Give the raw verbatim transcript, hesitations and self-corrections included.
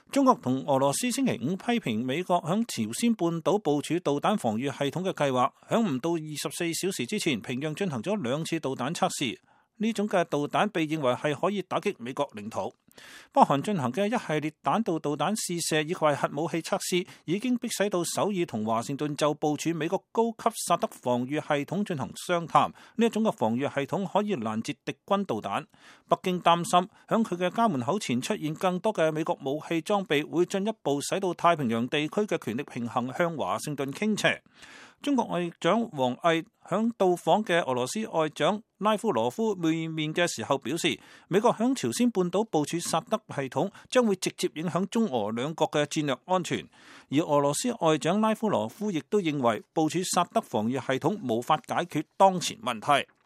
中國同俄羅斯星期五批評美國響朝鮮半島部署導彈防禦系統嘅計劃，響唔到二十四小時之前，平壤進行咗兩次導彈測試。呢種嘅導彈被認為係可以打擊美國領土。北韓進行嘅一系列彈道導彈試射以及核武器測試，已經迫使到首爾同華盛頓就部署美國高級薩德防禦系統進行商談。呢一種嘅防禦系統可以攔截敵軍導彈。北京擔心響佢嘅家門口前出現更多嘅美國武器裝備，會進一步使到太平洋地區嘅權力平衡向華盛頓傾斜。中國外長王毅響到訪嘅俄羅斯外長拉夫羅夫會面嘅時候表示，美國響朝鮮半島部署薩德系統將會直接影響中俄兩國嘅戰略安全。而俄羅斯外長拉夫羅夫亦都認為部署薩德防禦系統無法解決當前問題。